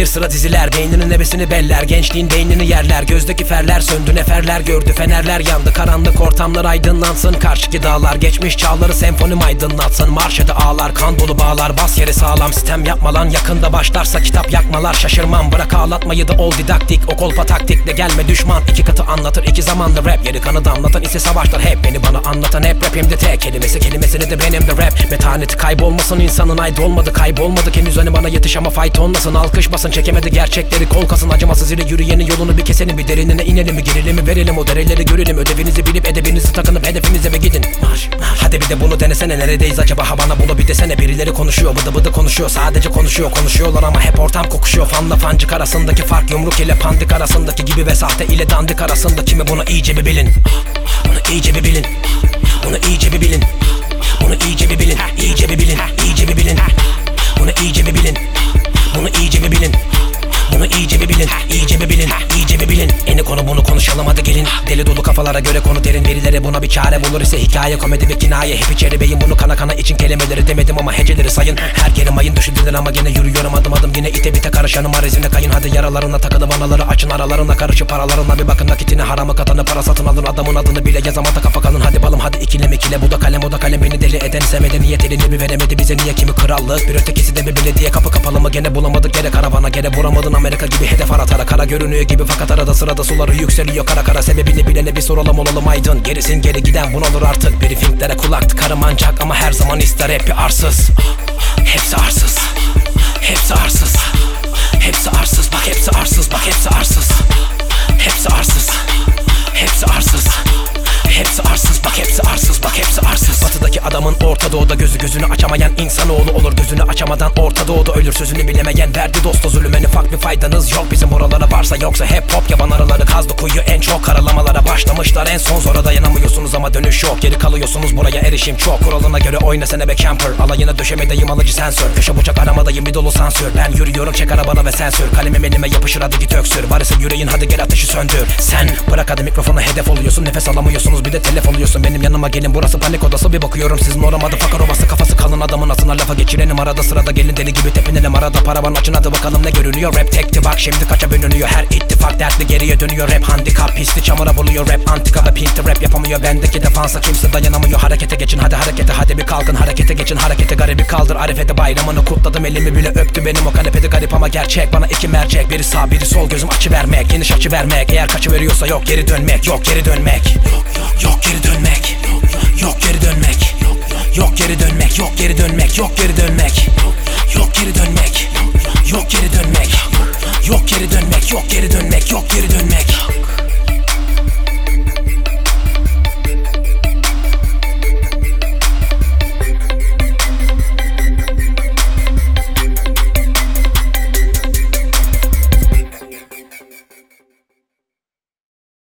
sıra diziler, beyninin nebesini beller, gençliğin beynini yerler. Gözdeki ferler söndü, neferler gördü, fenerler yandı. Karanlık ortamlar aydınlansın, karşıki dağlar geçmiş çağları senfonim aydınlatsın. Marş ede ağlar, kan dolu bağlar, bas yeri sağlam. Sistem yapma lan, yakında başlarsa kitap yakmalar. Şaşırmam, bırak ağlatmayı da ol didaktik. O kolpa taktikle gelme düşman, iki katı anlatır iki zamanlı rap. Yeri kanı damlatan ise savaşlar hep, beni bana anlatan hep rapimde tek kelimesini de benim de rap. Metaneti kaybolmasın, insanın aydı olmadı, kaybolmadık henüz hani bana yetiş ama fight olmasın. Alkış basın, çekemedi gerçekleri kol kasın. Acımasız ile yürüyenin yolunu bir keselim, bir derinine inelim, bir gerilimi verelim, o dereleri görelim. Ödevinizi bilip edebinizi takınıp hedefinize ve gidin. Marş. Hadi bir de bunu denesene, neredeyiz acaba, ha bana bunu bir desene. Birileri konuşuyor, bıdı bıdı konuşuyor, sadece konuşuyorlar ama hep ortam kokuşuyor. Fanla fancık arasındaki fark, yumruk ile pandik arasındaki gibi ve sahte ile dandik arasında kimi, bunu iyice bir bilin. Bunu iyice bir bilin. Bunu iyice bir bilin. Bunu iyice bir bilin. İyice bir bilin. İyice bir bilin. Bunu iyice bir bilin. Bunu iyice bir bilin. Bunu iyice bir bilin. İyice bir bilin. İyice bir bilin. Eni konu bunu konuşalım hadi gelin. Deli dolu kafalara göre konu derin, birileri buna bir çare bulur ise hikaye, komedi ve kinaye. Hep içeri beyin, bunu kana kana için kelimeleri demedim ama heceleri sayın. Her kere mayın düşündüler ama gene yürüyorum adım adım. Yine ite bite karışanım arezine kayın. Hadi yaralarına takılıp anaları açın, aralarına karışıp paralarına bir bakın. Nakitini haramı katanı, para satın alın, adamın adını bile yazamata kafa kalın. Hadi balım hadi ikile bu da kalem o da kalem. Beni deli eden ise medeniyet elini bir veremedi bize, niye kimi krallık bir ötekisi de bir belediye. Kapı kapalı mı gene bulamadık, gene karavana gene vuramadın. Amerika gibi hedef aratara, kara görünüyor gibi fakat arada sırada suları yükseliyor kara kara. Sebebini bilene bir soralım olalım aydın, gerisin geri giden bunalır artık. Briefinglere kulak tıkarım ancak ama her zaman ister hep bir arsız. Hepsi arsız. Hepsi arsız. Hepsi arsız, bak hepsi arsız, bak hepsi arsız. Hepsi arsız. Hepsi arsız. Hepsi arsız, bak hepsi arsız, bak hepsi arsız. Batıdaki adamın Orta Doğu'da gözünü açamayan insanoğlu olur. Gözünü açamadan Orta Doğu'da ölür, sözünü bilemeyen verdi dosta zulüm. En ufak bir faydanız yok bizim oralara varsa, yoksa hep hop yaban arıları kazdı kuyu. En çok karalamalara başlamışlar, en son zora dayanamıyorsunuz ama dönüş yok. Geri kalıyorsunuz, buraya erişim çok. Kuralına göre oyna sene be camper, alayına döşemedeyim alıcı sensör. Köşe bıçak aramadayım bir dolu sansür. Ben yürüyorum çek arabana ve sensör. Kalemim elime yapışır hadi git öksür. Varsa yüreğin hadi gel ateşi söndür. Sen bırak hadi mikrofona hedef oluyorsun, nefes alamıyorsunuz bir de telef oluyorsun. Benim yanıma gelin, burası panik odası, bir bakıyorum sizin oramadı fakir ovası. Kafası kalın adamın asına lafa geçirenim, arada sırada gelin deli gibi tepinelim. Arada paravan açın hadi bakalım ne görünüyor. Rap tekti bak şimdi kaça bölünüyor, her ittifak dertli geriye dönüyor. Rap handikap pisli çamura buluyor, rap antika ve pinti rap yapamıyor. Bendeki defansa kimse dayanamıyor, harekete geçin hadi harekete, hadi bir kalkın harekete geçin harekete. Garibi kaldır arifete, bayramını kutladım, elimi bile öptü benim o kanepede. Garip ama gerçek, bana iki mercek, biri sağ biri sol, gözüm açı vermek, geniş açı vermek. Eğer kaçı veriyorsa yok geri dönmek, yok geri dönmek. Yok geri dönmek. Yok geri dönmek. Yok geri dönmek. Yok geri dönmek. Yok geri dönmek. Yok geri dönmek. Yok geri dönmek. Yok geri dönmek. Yok geri dönmek. Yok geri dönmek.